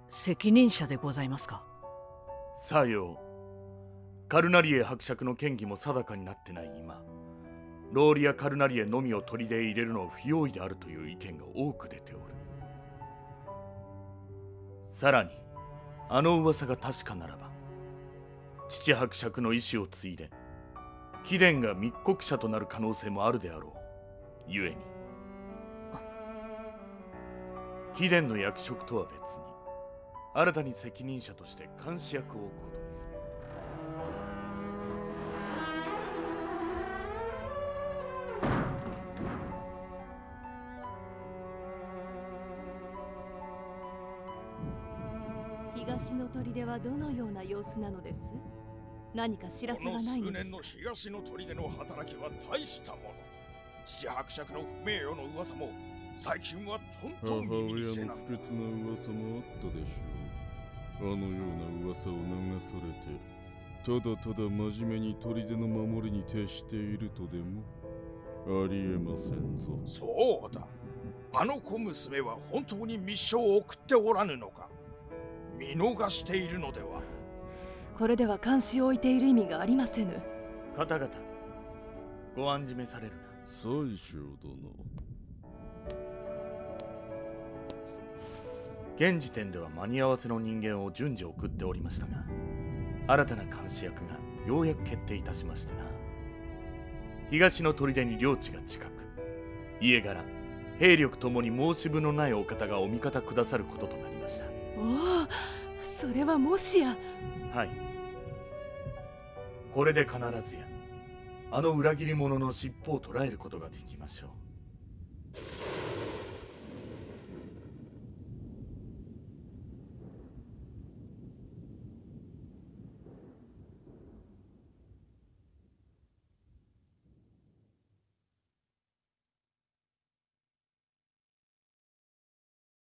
責任者でございますか？ さよう。カルナリエ伯爵の嫌疑も定かになってない今、ローリア・カルナリエのみを砦へ入れるのは不用意であるという意見が多く出ておる。さらにあの噂が確かならば、父伯爵の意志を継いで貴殿が密告者となる可能性もあるであろう。ゆえに貴殿の役職とは別に新たに責任者として監視役を置くことにする。 東の砦はどのような様子なのです？何か知らせはないのですか？ この数年の東の砦の働きは大したもの。父伯爵の不名誉の噂も最近はとんとん耳にせな。 母親の不潔な噂もあったでしょう。あのような噂を流されて、ただただ真面目に砦の守りに徹しているとでもありえませんぞ。 そうだ。あの小娘は本当に密書を送っておらぬのか。見逃しているのでは。 これでは監視を置いている意味がありませぬ。 方々、ご案じめされるな。 宰相殿。 現時点では間に合わせの人間を順次送っておりましたが、新たな監視役がようやく決定いたしましてな。東の砦に領地が近く、家柄兵力ともに申し分のないお方がお味方くださることとなりました。 おお、それはもしや。 はい、これで必ずやあの裏切り者の尻尾を捕らえることができましょう。